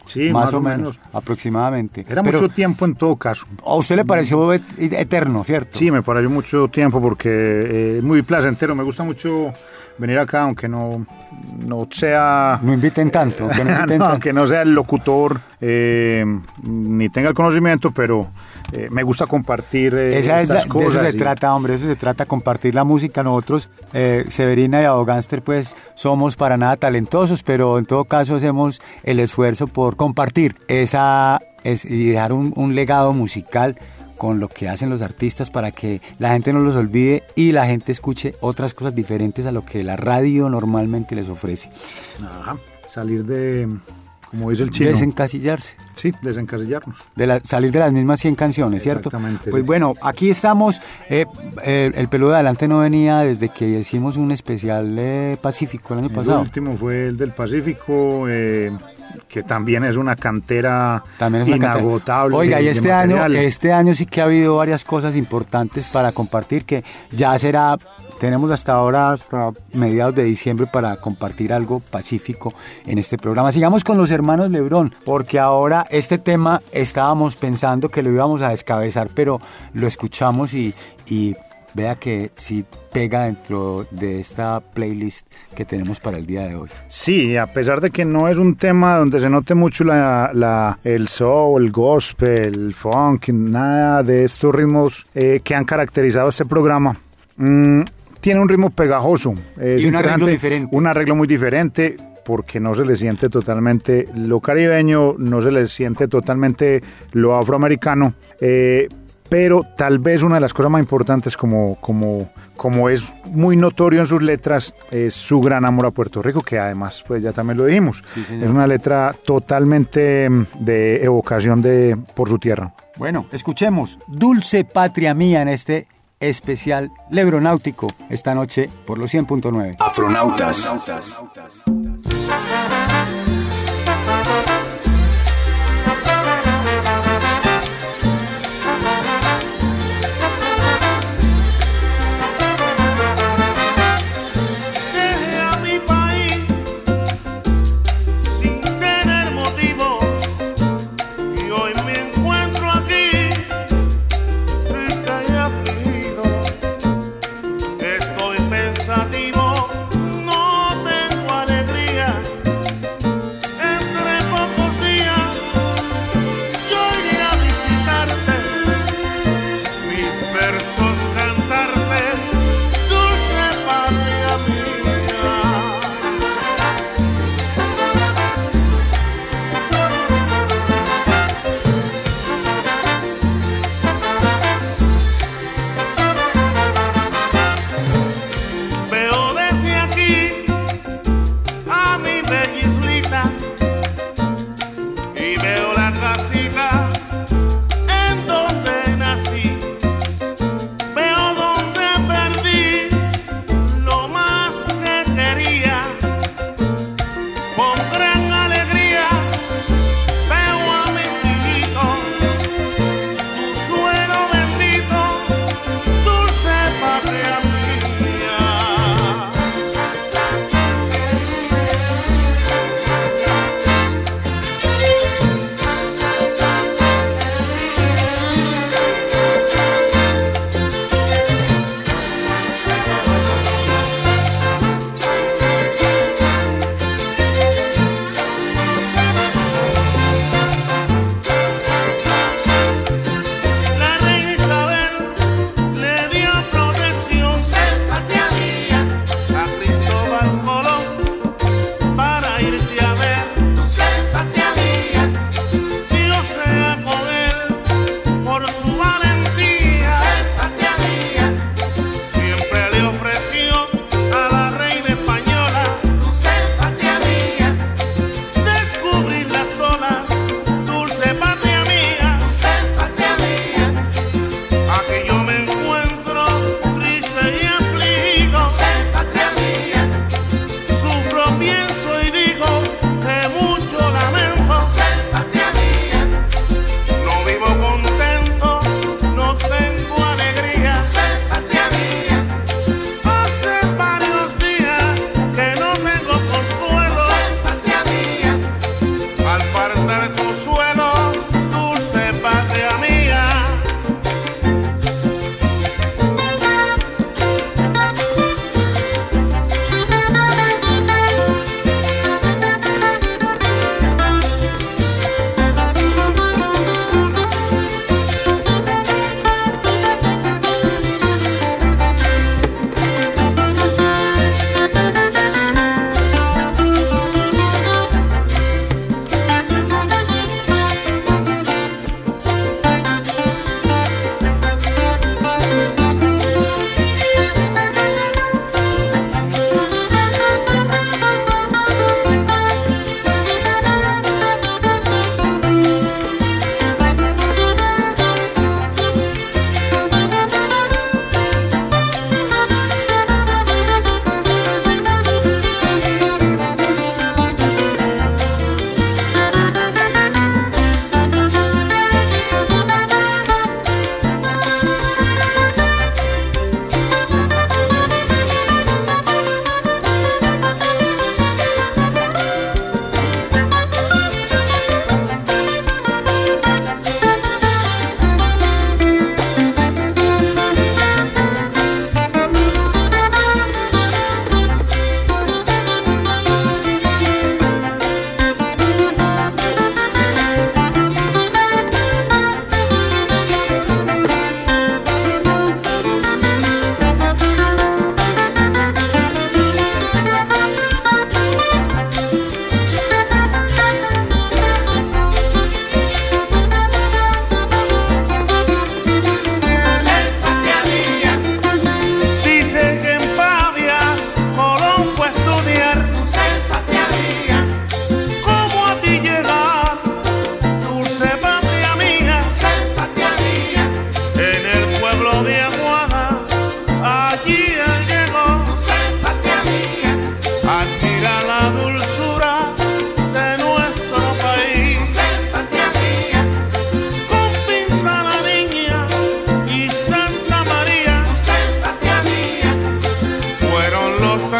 S3: Sí,
S2: más,
S3: más
S2: o
S3: o
S2: menos,
S3: menos.
S2: aproximadamente.
S3: Era
S2: Pero,
S3: mucho tiempo en todo caso.
S2: ¿a usted le pareció et- eterno, cierto?
S3: Sí, me pareció mucho tiempo porque es eh, muy placentero. Me gusta mucho venir acá, aunque no, no sea...
S2: No inviten tanto. Que no inviten
S3: no,
S2: tanto.
S3: aunque no sea el locutor, eh, ni tenga el conocimiento, pero eh, me gusta compartir eh,
S2: Esa es
S3: estas
S2: la-
S3: cosas.
S2: de eso se
S3: y-
S2: trata, hombre, de eso se trata, compartir la música. Nosotros, eh, Severina y Abogánster, pues somos para nada talentosos, pero en todo caso hacemos el esfuerzo por compartir esa es, y dejar un, un legado musical con lo que hacen los artistas para que la gente no los olvide y la gente escuche otras cosas diferentes a lo que la radio normalmente les ofrece.
S3: Ajá, salir de, como dice el chino,
S2: Desencasillarse.
S3: sí, desencasillarnos.
S2: De la- salir de las mismas cien canciones, ¿cierto?
S3: Exactamente.
S2: Pues bueno, aquí estamos. eh, eh, el Peludo de Adelante no venía desde que hicimos un especial eh, Pacífico el año
S3: El
S2: pasado.
S3: último fue el del Pacífico, eh, que también es una cantera
S2: También es una cantidad.
S3: inagotable.
S2: Oiga, y
S3: de
S2: este año,
S3: material.
S2: este año sí que ha habido varias cosas importantes para compartir, que ya será, tenemos hasta ahora, hasta mediados de diciembre para compartir algo pacífico en este programa. Sigamos con los hermanos Lebrón, porque ahora este tema estábamos pensando que lo íbamos a descabezar, pero lo escuchamos y, y vea que sí pega dentro de esta playlist que tenemos para el día de hoy.
S3: Sí, a pesar de que no es un tema donde se note mucho la, la, el soul, el gospel, el funk, nada de estos ritmos eh, que han caracterizado este programa, mm, tiene un ritmo pegajoso. Es
S2: Y un arreglo
S3: interesante,
S2: diferente.
S3: Un arreglo muy diferente porque no se le siente totalmente lo caribeño, no se le siente totalmente lo afroamericano, eh, pero tal vez una de las cosas más importantes, como, como, como es muy notorio en sus letras, es su gran amor a Puerto Rico, que además pues ya también lo dijimos,
S2: Sí, señor.
S3: es una letra totalmente mm, de evocación de por su tierra.
S2: Bueno, escuchemos Dulce Patria Mía en este especial lebronáutico esta noche por los cien punto nueve.
S7: Afronautas.
S5: Dejé a mi país sin tener motivo y hoy me encuentro aquí triste y afligido. Estoy pensativo, no tengo alegría.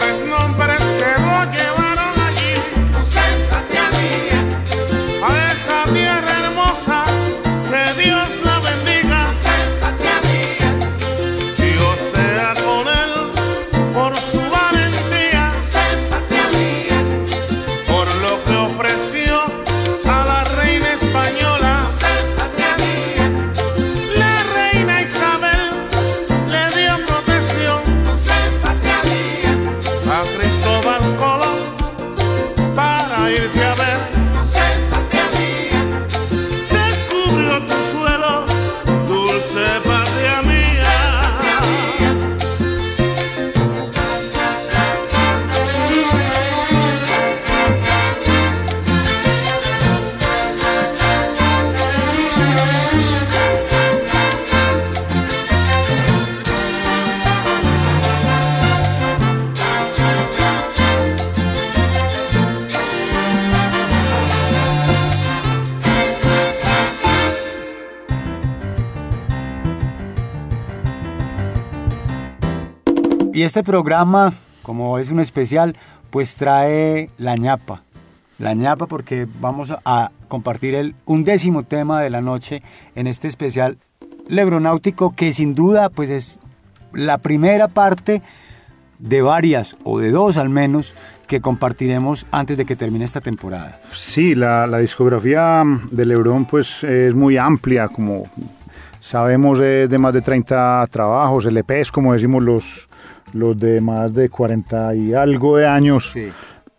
S5: tres nombres que lo llevaron allí.
S6: José, patria mía.
S5: A esa tierra hermosa, que Dios la bendiga.
S6: José, patria mía.
S5: Dios sea con él por su valentía,
S6: José, patria mía.
S5: por lo que ofreció a la reina española.
S6: José, patria mía.
S5: La reina Isabel le dio protección
S6: José, patria mía.
S5: a Cristóbal Colón para irte a ver.
S6: José, patria mía.
S5: Descubrió tu suelo, dulce patria mía.
S2: Y este programa, como es un especial, pues trae la ñapa. La ñapa porque vamos a compartir el undécimo tema de la noche en este especial lebronáutico que sin duda pues es la primera parte de varias o de dos al menos que compartiremos antes de que termine esta temporada.
S3: Sí, la, la discografía de Lebrón pues es muy amplia, como sabemos de, de más de treinta trabajos, L Pes, como decimos los, los de más de cuarenta y algo de años.
S2: Sí.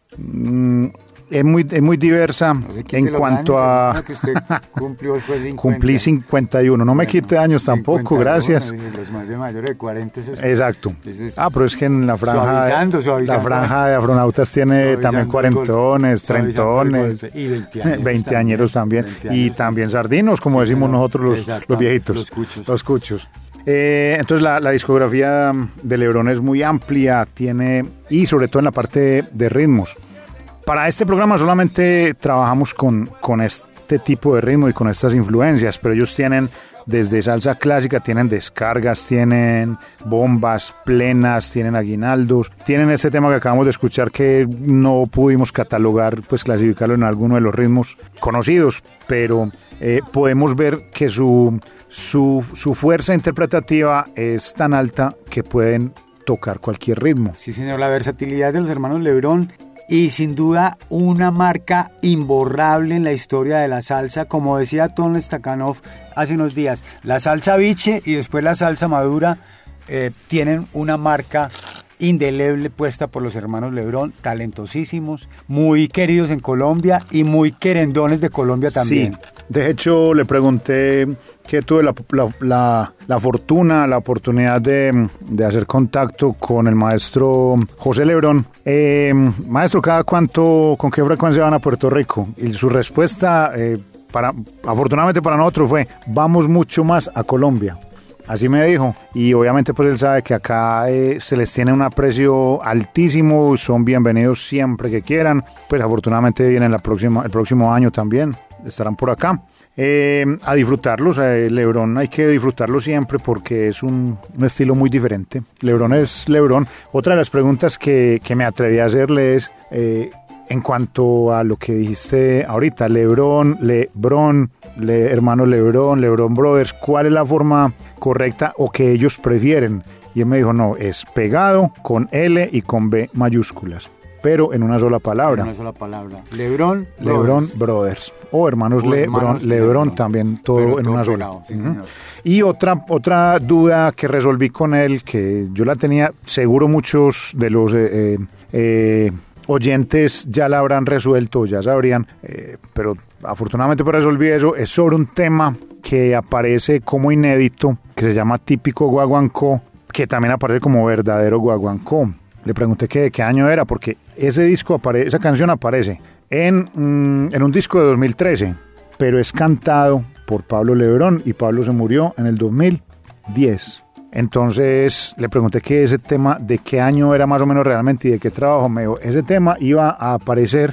S3: Mm, es muy, es muy diversa
S2: No se quite
S3: en
S2: los
S3: cuanto
S2: años,
S3: a...
S2: ¿no? Que usted cumplió después cincuenta.
S3: Cumplí cincuenta y uno, no me
S2: Bueno,
S3: quite años tampoco,
S2: cincuenta y uno,
S3: gracias.
S2: y los más de mayores de cuarenta, eso es-
S3: Exacto.
S2: eso es-
S3: Ah, pero es que en la franja,
S2: Suavizando, suavizando.
S3: la franja de afronautas tiene
S2: Suavizando
S3: también
S2: el
S3: cuarentones,
S2: golpe, suavizando el
S3: trentones,
S2: golpe. Y veinteañeros
S3: veinteañeros también,
S2: también,
S3: y
S2: veinteañeros
S3: también sardinos, como
S2: Sí,
S3: decimos
S2: señor.
S3: nosotros los,
S2: Exacto,
S3: los viejitos,
S2: los cuchos.
S3: los cuchos. Eh, entonces la, la discografía de Lebrón es muy amplia, tiene, y sobre todo en la parte de ritmos. Para este programa solamente trabajamos con, con este tipo de ritmo y con estas influencias, pero ellos tienen desde salsa clásica, tienen descargas, tienen bombas plenas, tienen aguinaldos, tienen este tema que acabamos de escuchar que no pudimos catalogar, pues clasificarlo en alguno de los ritmos conocidos, pero eh, podemos ver que su, su, su fuerza interpretativa es tan alta que pueden tocar cualquier ritmo.
S2: Sí, señor, la versatilidad de los hermanos Lebrón y sin duda una marca imborrable en la historia de la salsa, como decía Tom Stakhanov hace unos días, la salsa biche y después la salsa madura eh, tienen una marca indeleble puesta por los hermanos Lebrón, talentosísimos, muy queridos en Colombia y muy querendones de Colombia también.
S3: Sí, de hecho le pregunté que tuve la, la, la, la fortuna, la oportunidad de, de hacer contacto con el maestro José Lebrón. Eh, maestro, ¿cada cuánto, con qué frecuencia van a Puerto Rico? Y su respuesta, eh, para, afortunadamente para nosotros, fue: vamos mucho más a Colombia. Así me dijo, y obviamente pues él sabe que acá eh, se les tiene un aprecio altísimo, son bienvenidos siempre que quieran, pues afortunadamente vienen la próxima, el próximo año también, estarán por acá. Eh, a disfrutarlos, eh, Lebrón hay que disfrutarlo siempre porque es un, un estilo muy diferente. Lebrón es Lebrón. Otra de las preguntas que, que me atreví a hacerle es... Eh, En cuanto a lo que dijiste ahorita, Lebrón, Lebrón, Le, hermano Lebrón, Lebrón Brothers, ¿cuál es la forma correcta o que ellos prefieren? Y él me dijo, no, es pegado con L y con B mayúsculas, pero en una sola palabra.
S2: Una sola palabra. Lebrón,
S3: Lebrón
S2: Brothers.
S3: Brothers. O hermanos
S2: O
S3: Lebrón,
S2: hermanos
S3: Lebrón
S2: Lebrón.
S3: también, todo
S2: Pero
S3: en
S2: todo
S3: una sola.
S2: pegado, sí,
S3: Ujú.
S2: señor.
S3: Y otra, otra duda que resolví con él, que yo la tenía, seguro muchos de los... Eh, eh, eh, oyentes ya la habrán resuelto, ya sabrían, eh, pero afortunadamente pues resolví eso, es sobre un tema que aparece como inédito, que se llama Típico Guaguancó, que también aparece como Verdadero Guaguancó. Le pregunté qué, qué año era, porque ese disco apare- esa canción aparece en, mm, en un disco de dos mil trece, pero es cantado por Pablo Lebrón, y Pablo se murió en el dos mil diez. Entonces le pregunté que ese tema, de qué año era más o menos realmente y de qué trabajo. Me dijo, ese tema iba a aparecer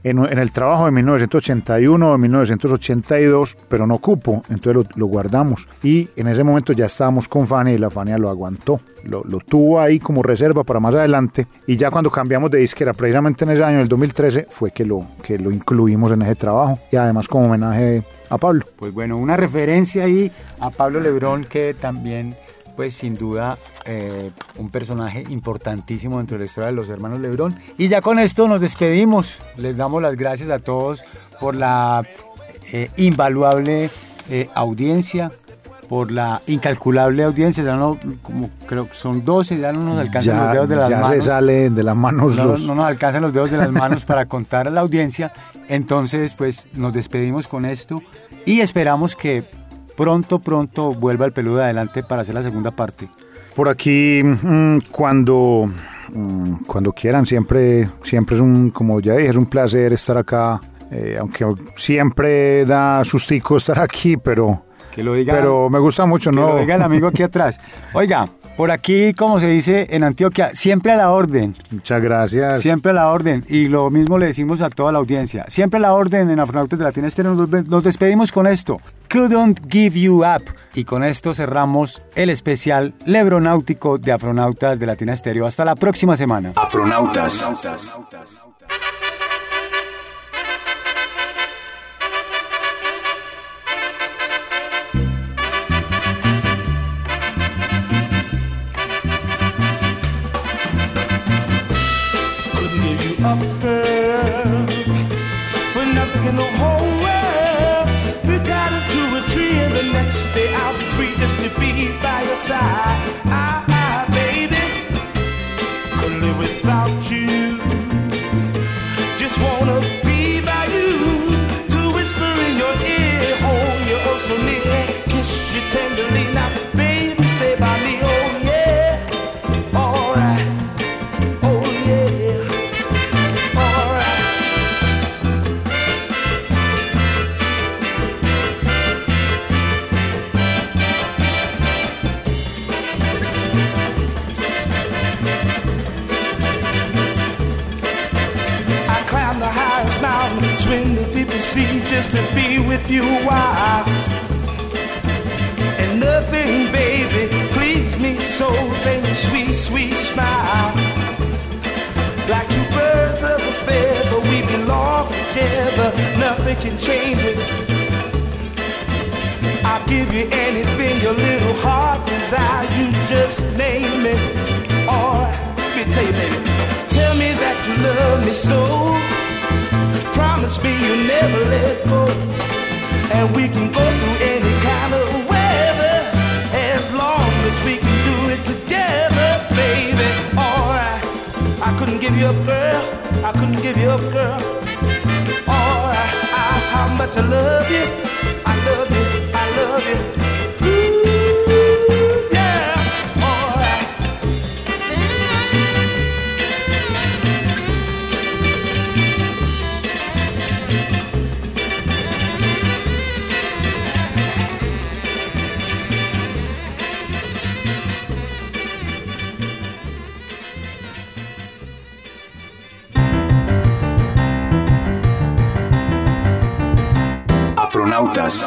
S3: en, en el trabajo de mil novecientos ochenta y uno, de mil novecientos ochenta y dos, pero no cupo, entonces lo, lo guardamos. Y en ese momento ya estábamos con Fania y la Fania lo aguantó, lo, lo tuvo ahí como reserva para más adelante. Y ya cuando cambiamos de disquera, precisamente en ese año, en el dos mil trece, fue que lo, que lo incluimos en ese trabajo. Y además como homenaje a Pablo.
S2: Pues bueno, una referencia ahí a Pablo Lebrón, que también, pues sin duda, eh, un personaje importantísimo dentro de la historia de los hermanos Lebrón. Y ya con esto nos despedimos. Les damos las gracias a todos por la eh, invaluable eh, audiencia, por la incalculable audiencia. Ya no, como creo que son doce, ya no nos alcanzan
S3: ya,
S2: los dedos de las
S3: ya
S2: manos.
S3: Ya se sale de las manos
S2: no,
S3: los...
S2: no nos alcanzan los dedos de las manos para contar a la audiencia. Entonces, pues nos despedimos con esto y esperamos que pronto, pronto vuelva el Peludo adelante para hacer la segunda parte.
S3: Por aquí, mmm, cuando, mmm, cuando quieran, siempre, siempre es un, como ya dije, es un placer estar acá, eh, aunque siempre da sustico estar aquí, pero,
S2: que lo diga,
S3: pero me gusta mucho,
S2: que
S3: ¿no?
S2: lo diga el amigo aquí atrás. Oiga, por aquí, como se dice en Antioquia, siempre a la orden.
S3: Muchas gracias.
S2: Siempre a la orden. Y lo mismo le decimos a toda la audiencia. Siempre a la orden en Afronautas de Latina Estéreo. Nos, nos despedimos con esto. Couldn't Give You Up. Y con esto cerramos el especial lebronáutico de Afronautas de Latina Estéreo. Hasta la próxima semana.
S7: Afronautas.
S5: Up, girl, for nothing in the whole world. We got into a tree and the next day I'll be free just to be by your side. Ah, ah, baby, couldn't live without you. Just wanna be by you, to whisper in your ear, hold you oh so near, kiss you tenderly. Now, baby, stay by me, oh yeah, alright, oh yeah. Swim the deepest sea just to be with you a while. And nothing, baby, please me so than your sweet, sweet smile. Like two birds of a feather, we belong together. Nothing can change it. I'll give you anything your little heart desire. You just name it. Or let me tell you, baby, tell me that you love me so. Promise me you'll never let go. And we can go through any kind of weather, as long as we can do it together, baby. Alright, I couldn't give you up, girl. I couldn't give you up, girl. Alright, I, how much I love you. I love you, I love you.
S7: Afronautas.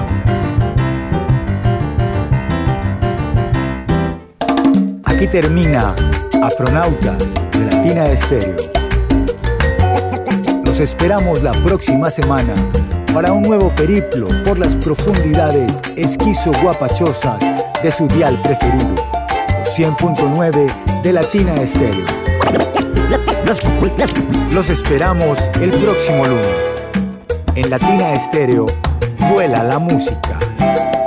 S2: Aquí termina Afronautas de Latina Estéreo. Los esperamos la próxima semana para un nuevo periplo por las profundidades esquizo-guapachosas de su dial preferido, los cien punto nueve de Latina Estéreo. Los esperamos el próximo lunes. En Latina Estéreo, vuela la música.